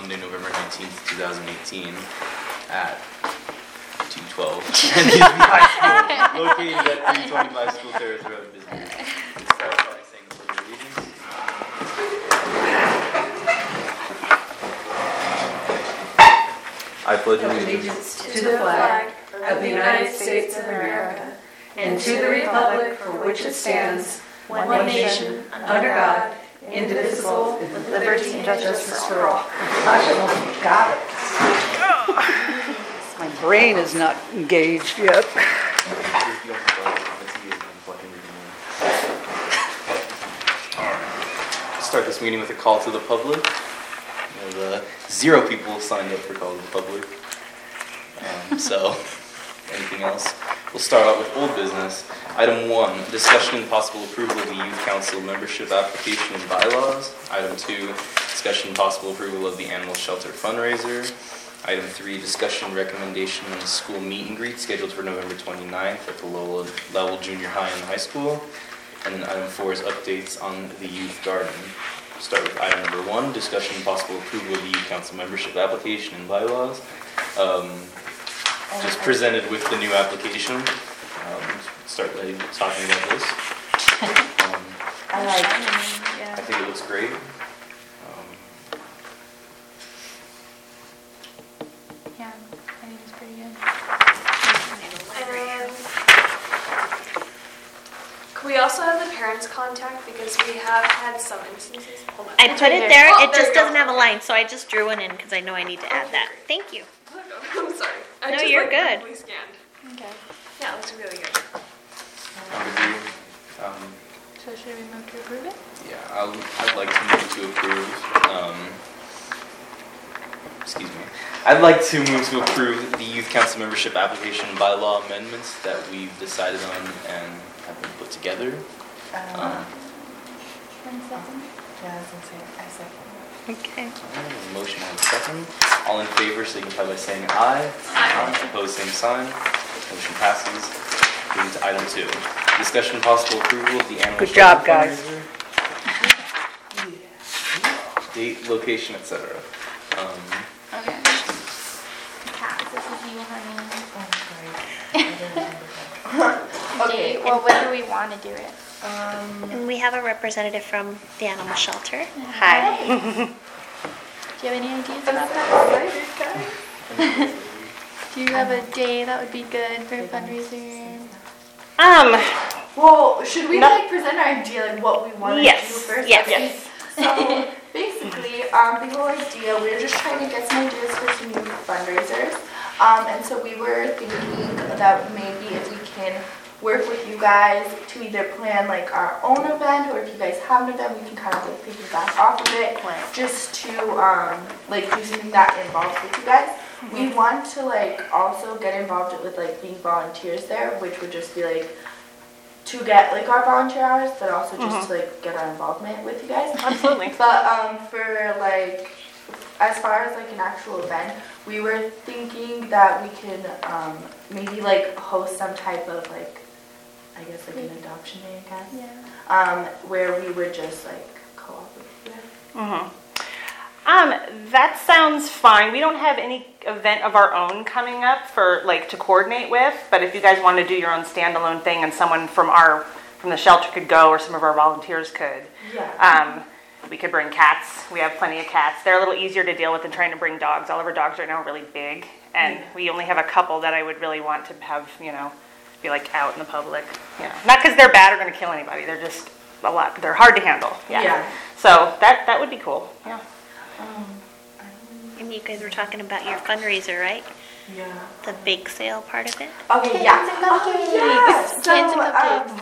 Monday, November 19th, 2018 at 212 Kennedy High School, located at 325 School Terrace Road, Bisbee. Let's start by saying the Pledge of Allegiance. I pledge allegiance to the flag of the United States of America and to the republic for which it stands, one nation, under God, indivisible, with liberty and justice for all. Got it. My brain is not engaged yet. Start this meeting with a call to the public. We have 0 people signed up for call to the public. So, anything else? We'll start out with old business. Item 1, discussion and possible approval of the Youth Council membership application and bylaws. Item 2, discussion and possible approval of the Animal Shelter fundraiser. Item 3, discussion recommendation on the school meet and greet scheduled for November 29th at the lower level junior high and high school. And then item 4 is updates on the youth garden. Start with item number 1, discussion and possible approval of the Youth Council membership application and bylaws. Just presented with the new application. Start by talking about this. I think it looks great. Yeah, I think it's pretty good. Can we also have the parents' contact, because we have had some instances. Hold on. I put it there. Oh, It just there you go. doesn't have a line, so I just drew one in because I know I need to add that. Thank you. I'm sorry. I No, just, you're good. quickly scanned. Okay. Yeah, it looks really good. So should we move to approve it? Yeah, I'd like to move to approve. Excuse me. I'd like to move to approve the Youth Council membership application and bylaw amendments that we've decided on and have been put together. 1 second. Yeah, I was going to say, I second. Okay. Motion on the second. All in favor signify by saying aye. Aye. Opposed, same sign. Motion passes. Moving to item 2. Discussion and possible approval of the animal Good job, shelter guys. fundraiser. Date, location, etc. Okay. Cat, this is you, honey. Okay, Well, when do we want to do it? And we have a representative from the animal shelter. Hi. Do you have any ideas about that? Do you have a day that would be good for a fundraiser? well, should we present our idea, like what we want to do first? Yes. So basically, the whole idea, we were just trying to get some ideas for some new fundraisers. And so we were thinking that maybe if we can work with you guys to either plan like our own event, or if you guys have an event, we can kind of like piggyback off of it, just to like do something that involves with you guys. We want to like also get involved with like being volunteers there, which would just be like to get like our volunteer hours, but also just to like get our involvement with you guys. Absolutely. But for like, as far as like an actual event, we were thinking that we can maybe like host some type of like, I guess like an adoption day, I guess. Yeah. Where we would just like co-op with you guys. That sounds fine. We don't have any event of our own coming up for like to coordinate with, but if you guys want to do your own standalone thing and someone from the shelter could go, or some of our volunteers could. Yeah. We could bring cats. We have plenty of cats. They're a little easier to deal with than trying to bring dogs. All of our dogs right now are really big, and we only have a couple that I would really want to have, be like out in the public. Not because they're bad or going to kill anybody. They're just a lot. They're hard to handle. Yeah. So that would be cool. Yeah. And you guys were talking about your fundraiser, right? Yeah. The bake sale part of it? Okay, yeah. Cans and cupcakes. Yeah. Cans and cupcakes.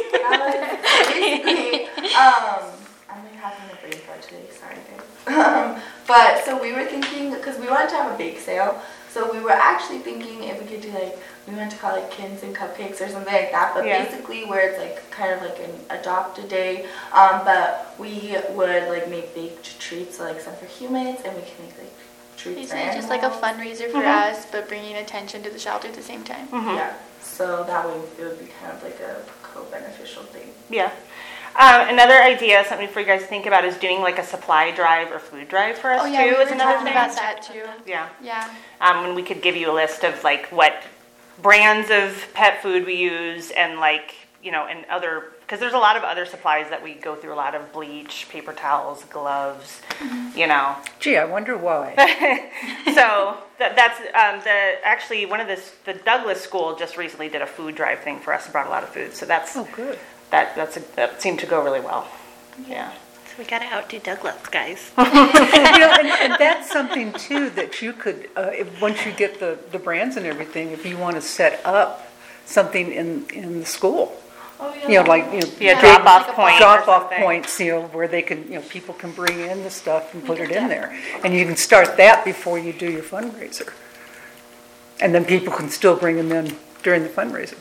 Basically, I'm like having a brain fart today, sorry guys. But so we were thinking, because we wanted to have a bake sale, so we were actually thinking if we could do like, we wanted to call it Cans and Cupcakes or something like that, but basically where it's like kind of like an adopt a day, but we would like make baked treats, so like some for humans, and we can make like treats for Basically, animals. just like a fundraiser for us, but bringing attention to the shelter at the same time. Yeah, so that way it would be kind of like a co-beneficial thing. Yeah. Another idea, something for you guys to think about, is doing like a supply drive or food drive for us Oh, yeah, too. we were Is another talking thing. about that too. Yeah. Yeah. And we could give you a list of like what brands of pet food we use, and like, you know, and other, because there's a lot of other supplies that we go through, a lot of bleach, paper towels, gloves, you know. Gee, I wonder why. So that's actually one of the Douglas School just recently did a food drive thing for us and brought a lot of food. So that's Oh, good. that seemed to go really well. Yeah. So we gotta outdo Douglas, guys. And that's something too that you could, once you get the brands and everything, if you want to set up something in the school. Oh, yeah. You know, like, Yeah, big drop-off point or drop-off something. points, where they can, people can bring in the stuff and put it in there. And you can start that before you do your fundraiser. And then people can still bring them in during the fundraiser.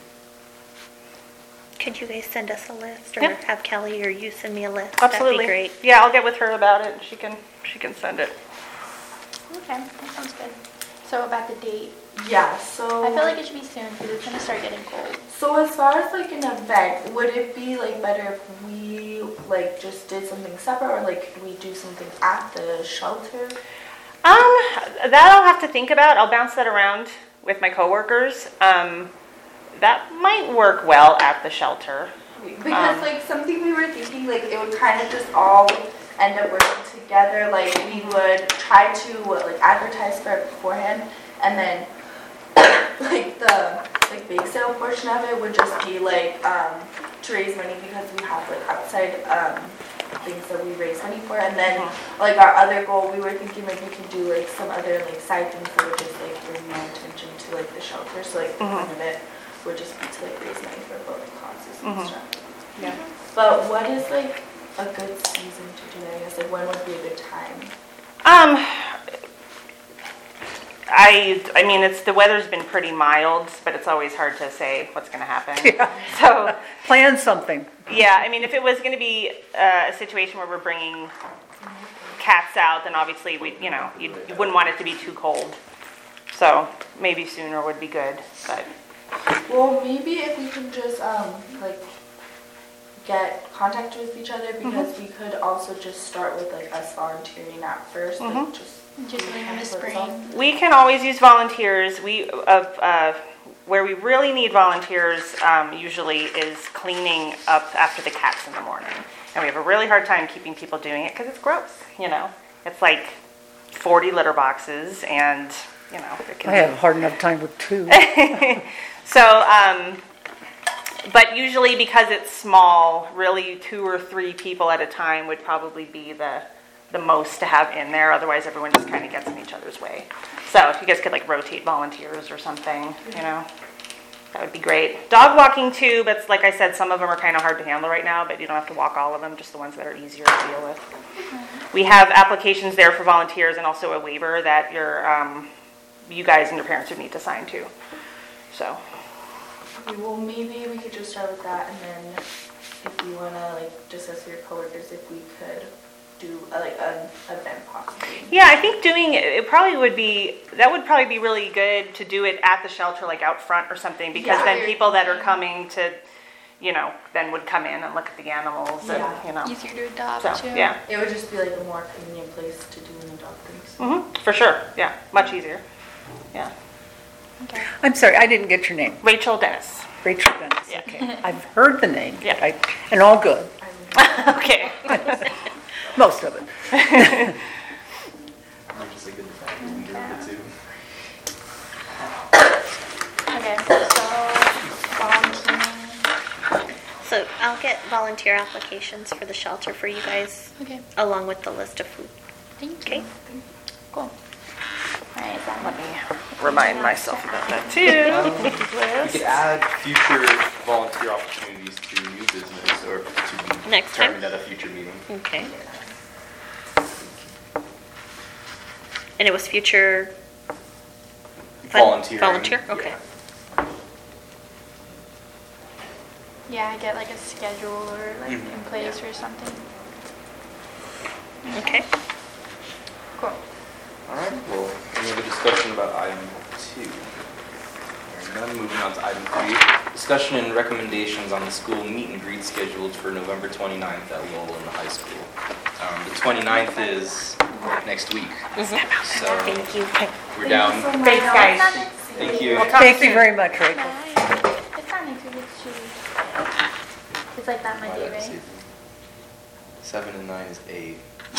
Could you guys send us a list, or Yeah. have Kelly or you send me a list? Absolutely. That'd be great. Yeah, I'll get with her about it. She can send it. Okay, that sounds good. So about the date, Yeah, so. I feel like it should be soon because it's gonna start getting cold. So as far as like an event, would it be like better if we like just did something separate, or like could we do something at the shelter? That I'll have to think about. I'll bounce that around with my coworkers. That might work well at the shelter. Because like something we were thinking, like it would kind of just all end up working together. Like we would try to like advertise for it beforehand, and then like the like bake sale portion of it would just be like to raise money, because we have like outside things that we raise money for. And then like our other goal, we were thinking like we could do like some other like side things that would just like bring more attention to like the shelter. So like the point of it would just be to like raise money for both causes and stuff. Yeah. But what is like a good season to do that? I guess like when would be a good time? I mean, the weather's been pretty mild, but it's always hard to say what's going to happen. Yeah. So, Plan something. yeah, I mean, if it was going to be a situation where we're bringing cats out, then obviously you wouldn't want it to be too cold. So maybe sooner would be good, but. Well, maybe if we can just like get contact with each other, because we could also just start with like us volunteering at first, like just Like in the spring. We can always use volunteers. Where we really need volunteers usually is cleaning up after the cats in the morning. And we have a really hard time keeping people doing it because it's gross, It's like 40 litter boxes, and, it can I have a hard enough time with 2. So, but usually because it's small, really 2 or 3 people at a time would probably be the most to have in there. Otherwise, everyone just kind of gets in each other's way. So if you guys could like rotate volunteers or something, that would be great. Dog walking too, but like I said, some of them are kind of hard to handle right now, but you don't have to walk all of them, just the ones that are easier to deal with. We have applications there for volunteers, and also a waiver that you guys and your parents would need to sign too. So. Okay, well, maybe we could just start with that, and then if you want to like discuss with your coworkers if we could do like an event possibly. Yeah, I think that would probably be really good to do it at the shelter, like out front or something, because Yeah. then people that are coming to, then would come in and look at the animals, and, Easier to adopt So, too. yeah. It would just be like a more convenient place to do an adult things. For sure. Yeah, much easier. Yeah. Okay. I'm sorry, I didn't get your name. Rachel Dennis. Rachel Dennis. Yeah. Okay. I've heard the name. Yeah. And all good. Okay. Most of it. I'm just like good to find we can do it too. Okay, so volunteering. So I'll get volunteer applications for the shelter for you guys, Okay, along with the list of food. thank you. Okay. Cool. Alright, Let me remind myself about that too. We could add future volunteer opportunities to new business, or to be Next time? determined at a future meeting. Okay. And it was future Volunteering. Volunteer? Okay. Yeah, get like a schedule or like in place or something. Okay. Cool. All right. Well, any other discussion about item 2? Hearing none. Moving on to item 3, discussion and recommendations on the school meet and greet scheduled for November 29th at Lowell in the high school. The 29th is next week. So Thank you. we're down. Thanks, guys. Thank you. We'll talk Thank you soon. very much, Rachel. It's not next week, it's Tuesday. It's like that Monday, right? 7 and 9 is 8.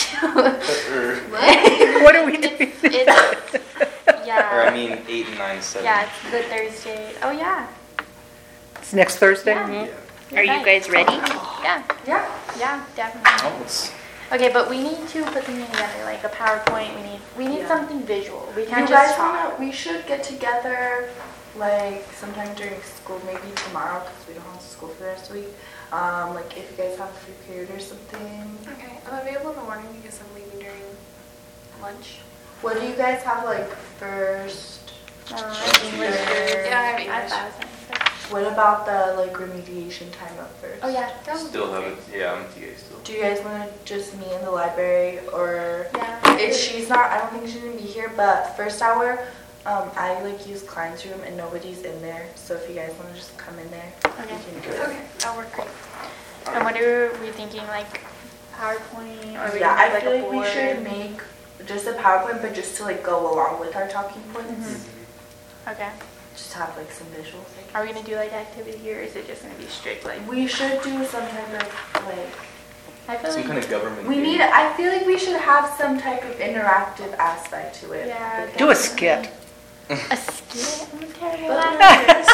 What are we doing? It's, Or I yeah, mean 8 and 9 is 7. yeah, it's the Thursday. Oh, yeah, It's next Thursday? Yeah. Yeah. Are you guys ready? yeah, Yeah. definitely. Oh, it's Okay, but we need to put something together, like a PowerPoint. We need Yeah. something visual. We You can't guys just talk. wanna, we should get together like sometime during school, maybe tomorrow, because we don't have school for the rest of the week. Like if you guys have a free period or something. Okay, I'm available in the morning because I'm leaving during lunch. What do you guys have like first? English. Yeah, I have I English. thought it was What about the like remediation time up first? Oh, yeah, that would still be have great. it. Yeah, I'm TA still. Do you guys want to just meet in the library or? Yeah. If she's not, I don't think she's gonna be here, but first hour, I like use Klein's room and nobody's in there. So if you guys want to just come in there, Okay. you can do it. Okay, that'll work great. And what are we thinking, like PowerPoint, or we Yeah, gonna I make, feel like a like we board? should make just a PowerPoint, but just to like go along with our talking points. Okay. Just have like some visuals. I guess. Are we gonna do like activity, or is it just gonna be strict like? We should do some type of like. I feel Some like kind of government. We game. need. I feel like we should have some type of interactive aspect to it. Yeah, Do a skit. a skit. I'm terrible But- at it.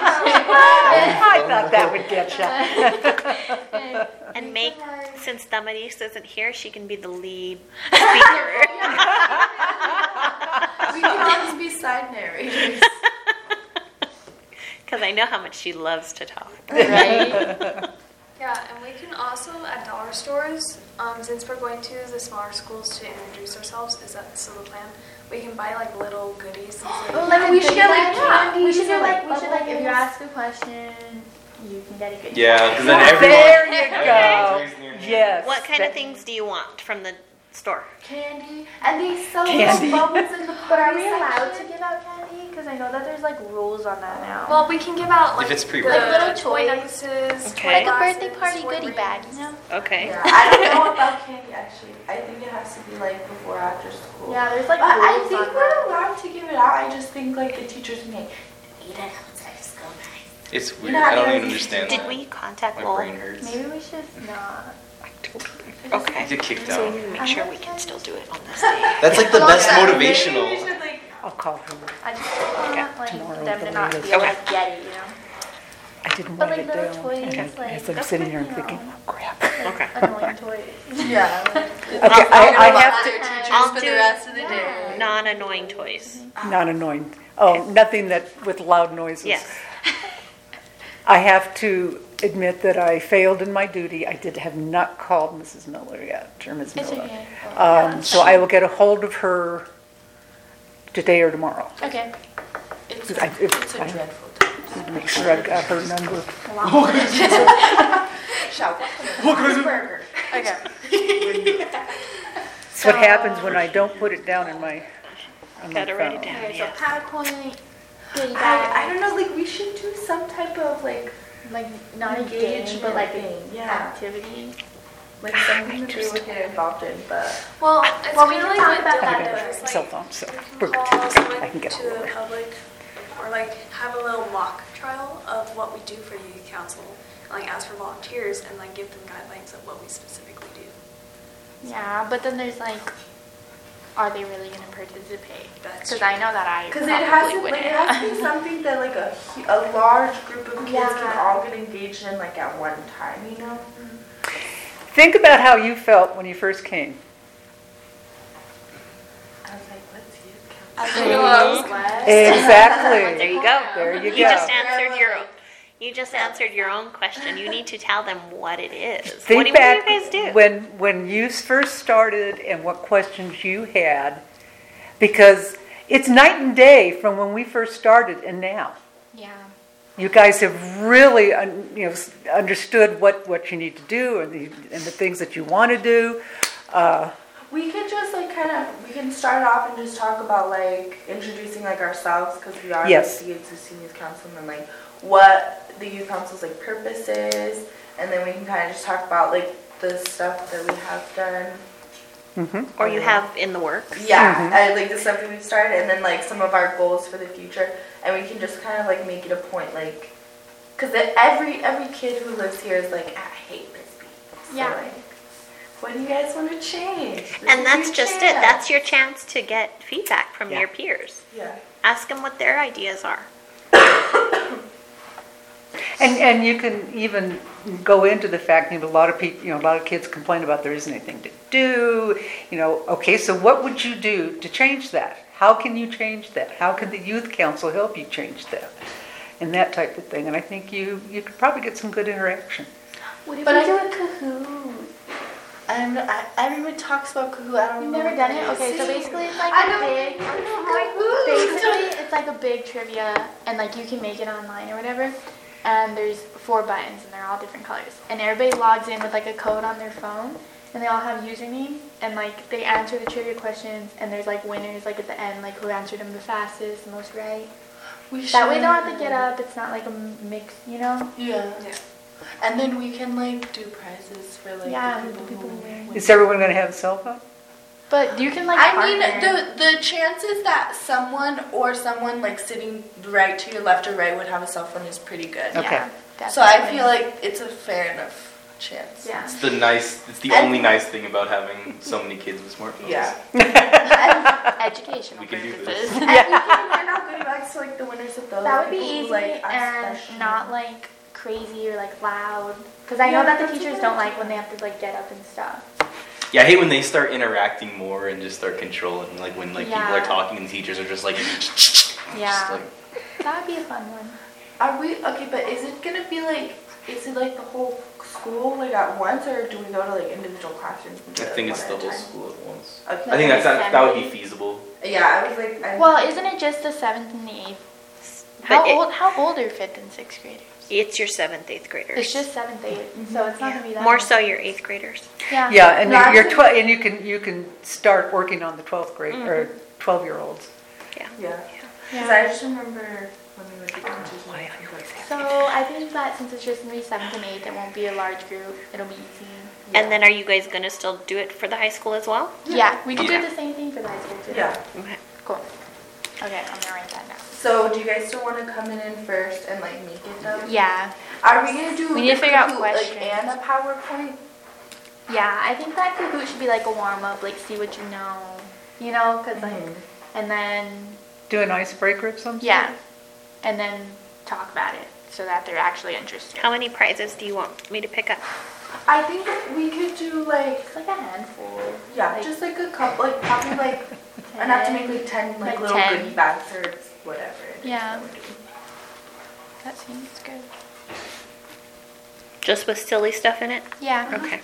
I thought that would get you. And make, since Damaris isn't here, she can be the lead speaker. We can always be side narrators. Because I know how much she loves to talk. Right? Yeah, and we can also at dollar stores, since we're going to the smaller schools to introduce ourselves, is that still the plan? We can buy like little goodies. Oh, like we a should goodie get, like, bag? candy We should do or, like like, if you bubbles. ask a question, you can get a goodie Yeah, bag. because then everyone. There you everyone's go. raising their hand. Yes. What kind of that- things do you want from the store? Candy, and they sell Candy. those bubbles in the. But are we party allowed to section. give out candy? Because I know that there's like rules on that now. Well, we can give out like If it's the pre-rolled. Like little toy toys. necklaces, Okay. toy Like a birthday glasses, party toy goodie bag, rings. you know? Okay. Yeah, I don't know about candy actually. I think it has to be like before or after school. Yeah, there's like But I rules think on we're that. allowed to give it out. I just think like the teachers may eat it outside of school, guys. It's weird. know, I don't I even don't- understand. Did we contact My Lowell? brain hurts. Maybe we should not. You Okay. get kicked So we out. need to make sure we can still do it on this day. That's like the best Yeah, maybe we motivational. should, like, I'll call her. I just don't want like Tomorrow them to the not latest. feel Okay. like Getty, you know? I didn't But write like it little down. toys, And like as I'm that's sitting what, here you and thinking, know, oh crap. Okay. annoying toys. yeah. Like, Okay, I have to, I'll for do the rest of the day. non-annoying toys. not annoying. Oh, nothing that with loud noises. Yes. I have to admit that I failed in my duty. I have not called Mrs. Miller yet, or Ms. It's Miller. okay. So I will get a hold of her today or tomorrow. Okay. It's It's a dreadful time. Need to make sure I've got her number. Shout. Burger. Okay. It's what happens when I don't put it down in my, on my Gotta write it phone. down. Okay, so Yeah. PowerPoint, goodie I bag, don't know, like we should do some type of like like not a game, but like thing, an yeah. activity. Like something that they would get involved in, but Well, it's Well, we kind of can like talk what about that Dylan though. does. Like, Cell phone, so we we're can good. call I someone can get to hold of the her. public, or like have a little mock trial of what we do for youth council, and like ask for volunteers and like give them guidelines of what we specifically do. Yeah, but then there's like, are they really gonna participate? That's Because true. I know that I because probably it has to, wouldn't. like, it has to be something that like a large group of kids can Yeah. all get engaged in like at one time, you know? Think about how you felt when you first came. I was like, what's youth council? I feel I was what? Exactly. There you go. There you You just go. answered your own. You just answered your own question. You need to tell them what it is. Think What do back you guys do? when you first started and what questions you had, because it's night and day from when we first started and now. Yeah. You guys have really, understood what you need to do and the things that you want to do. We could just like we can start off and just talk about like introducing like ourselves because we are Yes. the existing youth council and like what the youth council's like purpose is, and then we can kind of just talk about like the stuff that we have done. Or you have in the works. Yeah, I like the stuff that we've started, and then like some of our goals for the future, and we can just kind of like make it a point, like, because every kid who lives here is like, I hate Bisbee. So, Yeah. like, what do you guys want to change? This And is that's your just it. chance. That's your chance to get feedback from Yeah. your peers. Yeah. Ask them what their ideas are. And you can even go into the fact, a lot of people, a lot of kids complain about there isn't anything to do. Okay, so what would you do to change that? How can you change that? How can the youth council help you change that? And that type of thing. And I think you could probably get some good interaction. What if But we I- do a Kahoot? Everyone talks about Kahoot. I don't You've know. never what done that it? is. Okay, so basically it's like I a don't big, know basically it's like a big trivia, and like you can make it online or whatever. And there's 4 buttons, and they're all different colors. And everybody logs in with like a code on their phone, and they all have usernames, and like they answer the trivia questions, and there's like winners like at the end, like who answered them the fastest, the most right. That way they don't have to get up. It's not like a mix, Yeah. And then we can like do prizes for like Yeah, the the people who win. Is everyone going to have a cell phone? But you can like. I mean, partner. the chances that someone like sitting right to your left or right would have a cell phone is pretty good. Okay. Yeah, So I definitely. feel like it's a fair enough chance. Yeah. It's the And- only nice thing about having so many kids with smartphones. Yeah. Educational We can do purposes. this. And we can hand out goodie bags to like the winners of those. That would be people who, easy like, are and special. not like crazy or like loud. Because I know Yeah, that the that's a teachers good don't like idea. when they have to like get up and stuff. Yeah, I hate when they start interacting more and just start controlling, like when like people Yeah. are talking and teachers are just like, Yeah. just like That would be a fun one. Are we okay? But is it gonna be like? Is it like the whole school like at once, or do we go to like individual classrooms? And do I it, think like, it's one the at a whole time? school at once. Okay. I think that would be Assembly. feasible. Yeah, I was like. Well, isn't it just the 7th and the 8th? But How old are 5th and 6th graders? It's your 7th, 8th graders. It's just 7th, 8th, so it's not gonna be that. More much. so your 8th graders. Yeah. Yeah, and No, you're actually- 12, and you can start working on the 12th grade or 12-year-olds. Yeah. Yeah. Because Yeah. I just remember when we would do competition. So I think that since it's just gonna be 7th and 8th, it won't be a large group. It'll be easy. And then are you guys going to still do it for the high school as well? Yeah, we can Yeah. do the same thing for the high school too. Yeah. Okay. Cool. Okay, I'm gonna write that down. So do you guys still want to come in first and like make it though? Yeah. Are we gonna do? We need to the figure out Kahoot, questions. like and a PowerPoint? Yeah, I think that Kahoot should be like a warm up, like see what you know, cause like, and then Do an icebreaker of some sort? yeah, and then talk about it so that they're actually interested. How many prizes do you want me to pick up? I think we could do like It's like a handful. yeah, just like a couple, like probably like enough to make like 10 like little 10. goodie bags or whatever. it is Yeah. that we're doing. That seems good. Just with silly stuff in it? Yeah. Okay.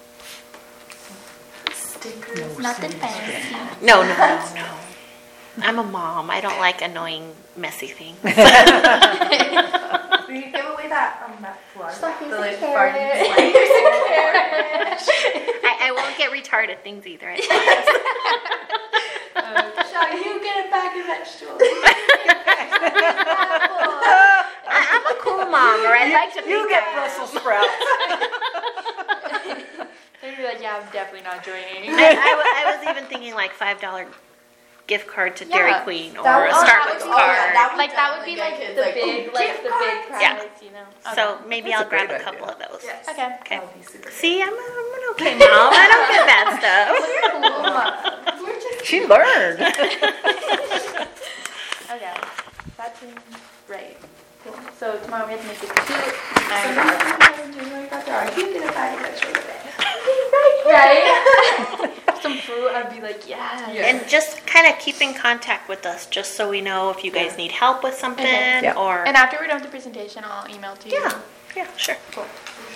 Stickers. Nothing fancy. No. I'm a mom. I don't like annoying, messy things. We could give away that plug. Just like the here's a like carrot. farting I won't get retarded things either. I Shall you get a bag of vegetables? I'm a cool mom, or I like to You think get I am. Brussels sprouts. They'd be like, yeah, I'm definitely not joining. I was even thinking like $5 gift card to Dairy Yeah. Queen or That a would- Starbucks oh, yeah, card. Like that would be like kids, the like, big, ooh, like gift the card. big prize, Yeah. you know. So maybe That's I'll a grab great a couple idea. of those. Yes. Okay. Okay. That would be super. See, I'm an okay mom. I don't get bad stuff. We're just She learned. Okay. That seems right. Cool. So tomorrow we have to make it cute. You get a bag of vegetables. Right? Some fruit, I'd be like, yeah. And just kind of keep in contact with us, just so we know if you guys need help with something Okay. Yeah. or. And after we're done with the presentation, I'll email to you. Yeah, sure. Cool.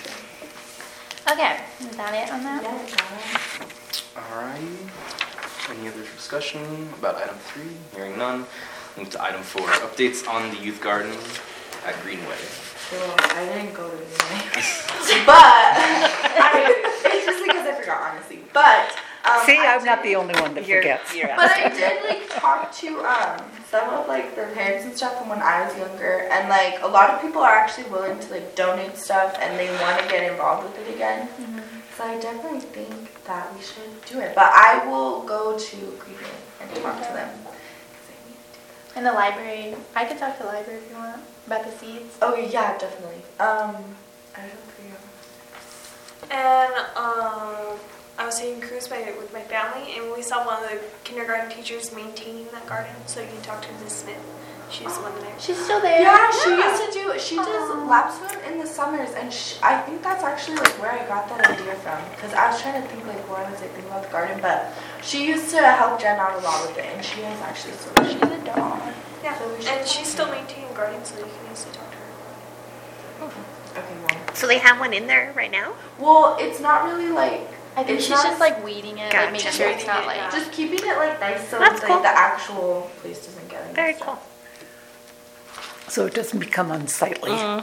Okay. Is that it on that? Alrighty. Any other discussion about item 3? Hearing none. Move to item 4. Updates on the youth garden at Greenway. Well, I didn't go to the but it's just because I forgot, honestly. But See, I I'm not did- the only one that forgets. But I did like talk to some of like their parents and stuff from when I was younger, and like a lot of people are actually willing to like donate stuff and they want to get involved with it again. So I definitely think that we should do it. But I will go to Cleveland and talk to them. 'Cause I need to do that. In the library, I could talk to the library if you want about the seeds. Oh yeah, definitely. I don't figure out. And I was taking a cruise with my family, and we saw one of the kindergarten teachers maintaining that garden. So you can talk to Ms. Smith. She's the one there. She's still there. Yeah, she does lap swim in the summers, and I think that's actually like where I got that idea from. Because I was trying to think like why was I thinking about the garden, but she used to help Jen out a lot with it, and she has actually she's a dog. Yeah, So we should and talk she's to still her. maintaining garden, so you can easily talk to her. Okay, well. So they have one in there right now? Well, it's not really like. I think it's she's not- just like weeding it, like making Gotcha. sure it's not like. just keeping it like nice so That's like cool. the actual place doesn't get any Very stuff. cool. So it doesn't become unsightly. Oh,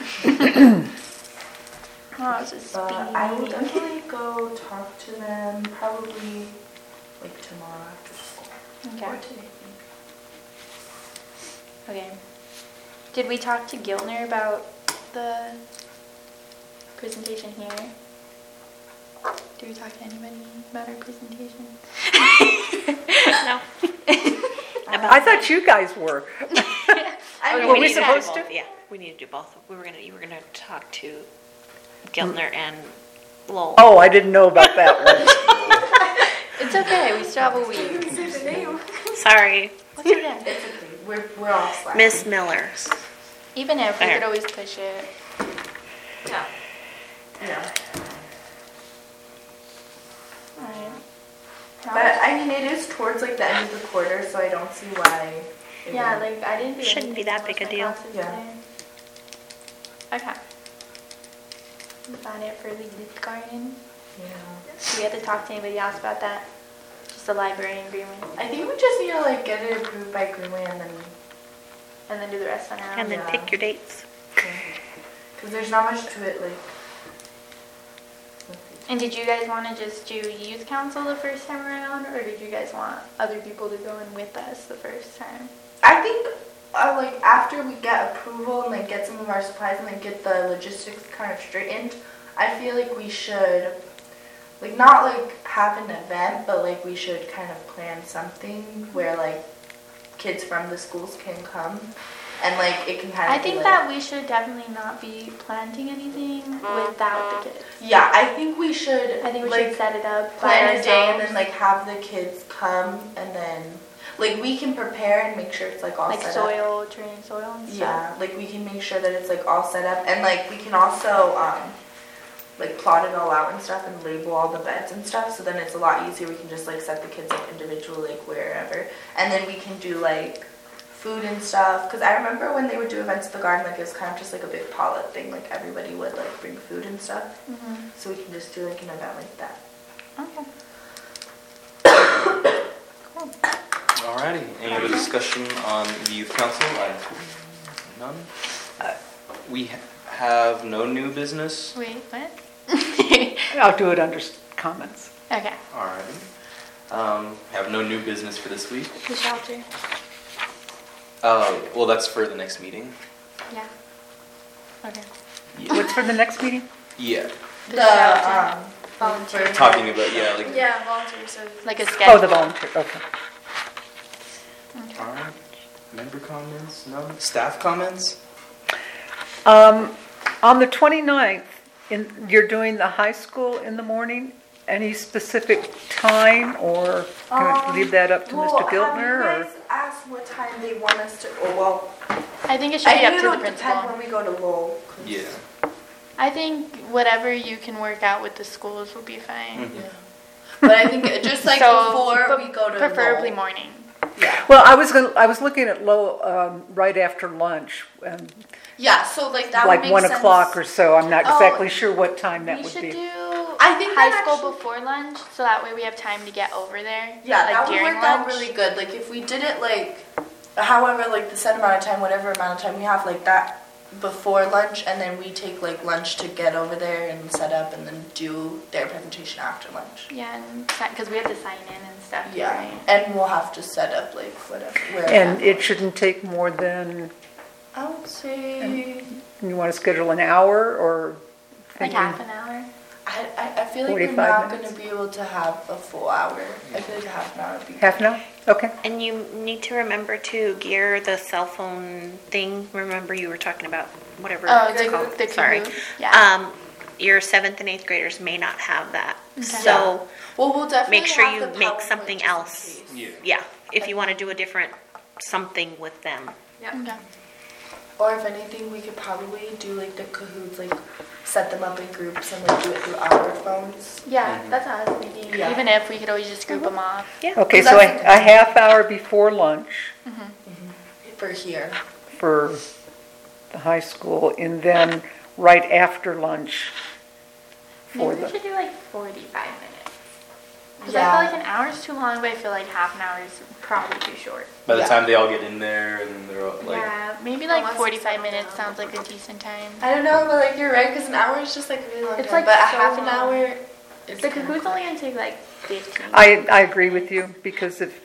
it's just But I will definitely go talk to them probably like tomorrow after school. Okay. Or today. Okay. Did we talk to Giltner about the presentation here? Did we talk to anybody about our presentation? No. I thought you guys were. I mean, Were we need to do supposed both. to? Yeah, we need to do both. You were gonna talk to Giltner and Lowell. Oh, I didn't know about that one. It's okay, we still have a week. Say the name. Sorry, What's your name? It's okay. We're all slack. Miss Miller. Even if we There. could always push it. Yeah. Yeah. Alright. But I mean, it is towards like the end of the quarter, so I don't see why. it Yeah, wouldn't. like I didn't do Shouldn't be anything that for big a most of my deal. classes Yeah. today. Okay. Is that it for the youth garden? Yeah. Do we have to talk to anybody else about that? Just the library and Greenway? I think we just need to like get it approved by Greenway and And then do the rest on our And own? then Yeah. pick your dates. because there's not much to it. Like. And did you guys want to just do youth council the first time around, or did you guys want other people to go in with us the first time? I think like after we get approval and like get some of our supplies and like get the logistics kind of straightened, I feel like we should like not like have an event, but like we should kind of plan something where like kids from the schools can come and like it can kind of I be, think like, that we should definitely not be planting anything without the kids. yeah, I think we should I think we like should set it up by plan a day and ourselves. then like have the kids come and then like we can prepare and make sure it's like all Like set up. soil, training soil and stuff. Yeah, like we can make sure that it's like all set up and like we can also like plot it all out and stuff and label all the beds and stuff, so then it's a lot easier. We can just like set the kids up individually like wherever, and then we can do like food and stuff, because I remember when they would do events at the garden, like it was kind of just like a big potluck thing, like everybody would like bring food and stuff, Mm-hmm. so we can just do like an event like that. Okay. Alrighty, any other discussion on the youth council? I have none. We have no new business. Wait, what? I'll do it under comments. Okay. Alrighty. Have no new business for this week. The shelter. Well, that's for the next meeting. Yeah. Okay. Yeah. What's for the next meeting? Yeah. The shelter. Volunteer. Talking about, yeah, like, Yeah, volunteer service. Like a schedule. Oh, the volunteer, okay. alright. Member comments? None? Staff comments? On the 29th, you're doing the high school in the morning? Any specific time, or can we leave that up to Mr. Giltner? Have Or you guys asked what time they want us to, well, I think it should be I up think to the it'll depend principal. when we go to Lowell. 'cause- Yeah. I think whatever you can work out with the schools will be fine. Mhm. Yeah. But I think just like So, before but we go to preferably Lowell. morning. Yeah. Well, I was looking at Lowell right after lunch, Yeah, so like that would like make 1 sense. o'clock or so. I'm not Oh, exactly sure what time that We would should be. do I think high that school actually- before lunch, so that way we have time to get over there. Yeah, like that would during work out lunch. really good. Like if we did it like, however, like the set amount of time, whatever amount of time we have, like that before lunch, and then we take like lunch to get over there and set up, and then do their presentation after lunch. Yeah, and because we have to sign in and stuff. too, Yeah, Right? and we'll have to set up like whatever. And it shouldn't take more than, I would say you want to schedule an hour or? Like thinking- half an hour. I feel like we're 45 not minutes. going to be able to have a full hour. I feel like a half an hour would be Half an hour? Okay. And you need to remember to gear the cell phone thing. Remember you were talking about whatever Oh, it's called. the Sorry. Kahoot? Yeah. Your 7th and 8th graders may not have that. Okay. So Well, we'll definitely make sure have you the make PowerPoint something just in else. case. Yeah, if you want to do a different something with them. Okay. Or if anything, we could probably do like the Kahoots, like set them up in groups and like do it through our phones. Yeah, that's what I was thinking. Yeah. Even if we could always just group them off. Yeah. Okay, So so that's a half hour before lunch For here. for the high school, and then right after lunch for Maybe we the, should do like 45 minutes. Because Yeah. I feel like an hour is too long, but I feel like half an hour is probably too short. By the Yeah. time they all get in there and they're all like, Yeah, maybe like Unless 45 it's minutes down. sounds like a decent time. I don't know, but like you're right, because an hour is just like a really long It's, time. like, but a so half an long. hour is The kinda Kahoot's cool. only gonna take like 15. I agree with you, because if,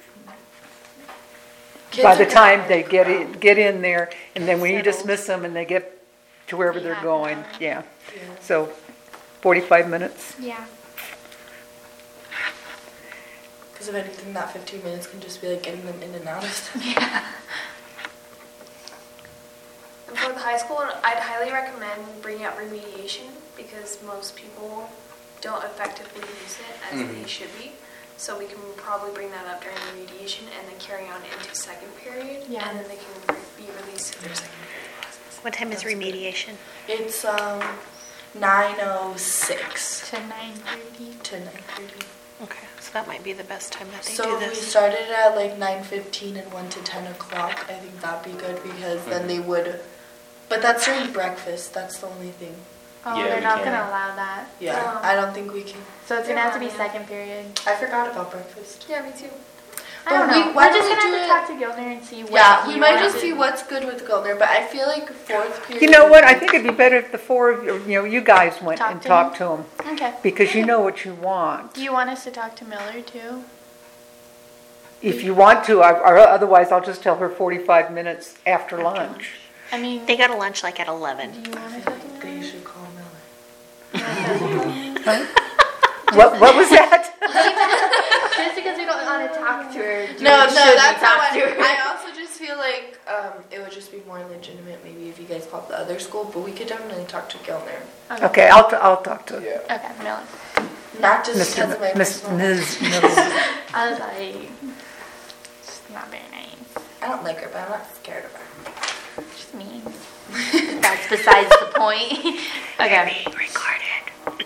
Kids by are the gonna time have they to get in there, and then when you Settled. dismiss them and they get to wherever they're Half an going, hour. yeah. Yeah. So 45 minutes. Yeah. Because if anything, that 15 minutes can just be like getting them in and out of stuff. Yeah. And for the high school, I'd highly recommend bringing up remediation because most people don't effectively use it as they should be. So we can probably bring that up during remediation and then carry on into second period. Yeah. And then they can be released to their second period classes. What time is remediation? It's 9:06 To 9:30. to 9:30. Okay, so that might be the best time that they So do if we this. started at like 9:15 and went to 10 o'clock, I think that'd be good because then they would. But that's during breakfast. That's the only thing. Oh, Yeah, they're we not can. gonna allow that. Yeah, No. I don't think we can. So it's gonna have to be Yeah. second period. I forgot about breakfast. Yeah, me too. I don't But we- know. why We're don't just we gonna do have to it- talk to Gilner and see what Yeah, we he might wants just to see do. what's good with Gilner, but I feel like fourth period. You know what, I think it'd be better if the four of you guys went Talk and to talked to them, Okay. because you know what you want. Do you want us to talk to Miller too? If you want to, or otherwise I'll just tell her 45 minutes after lunch. I mean, They go to lunch like at 11. do you want to I talk to think Miller? they should call Miller. What was that? Just because we don't want to talk to her. No, should that's we how talk to her? I also just feel like it would just be more legitimate maybe if you guys called the other school, but we could definitely talk to Gilner. Okay, I'll talk to Okay, Miller. Not just Mr. because of my Miss personal. Ms. Mills. I was like, she's not very nice. I don't like her, but I'm not scared of her. She's mean. That's besides the point. Okay. Being recorded.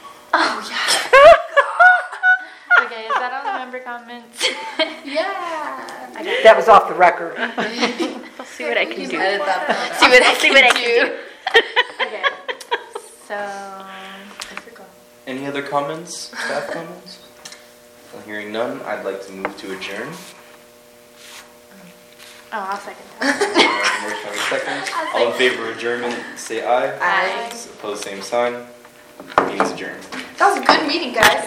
Okay, is that all the member comments? Yeah. Okay. That was off the record. I'll see what I can do. Edit that part out. See what I See what I can do. Okay. So, I forgot. any other comments, staff comments? Well, hearing none, I'd like to move to adjourn. I'll second that. Motion on the second. All in favor of adjournment, say aye. Aye. Opposed, same sign. Meeting's adjourned. That was a good meeting, guys.